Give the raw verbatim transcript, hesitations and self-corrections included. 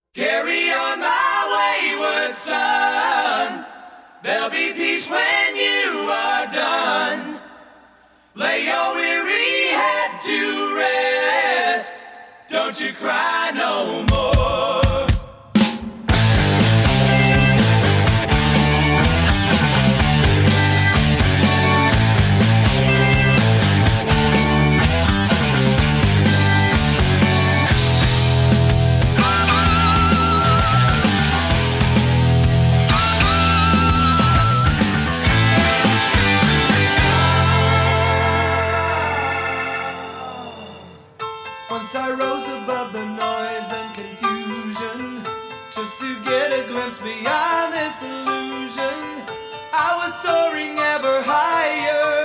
Carry on, my wayward son. There'll be peace when you are done. Lay your weary head to rest. Don't you cry no more. Once I rose above the noise and confusion, just to get a glimpse beyond this illusion. I was soaring ever higher.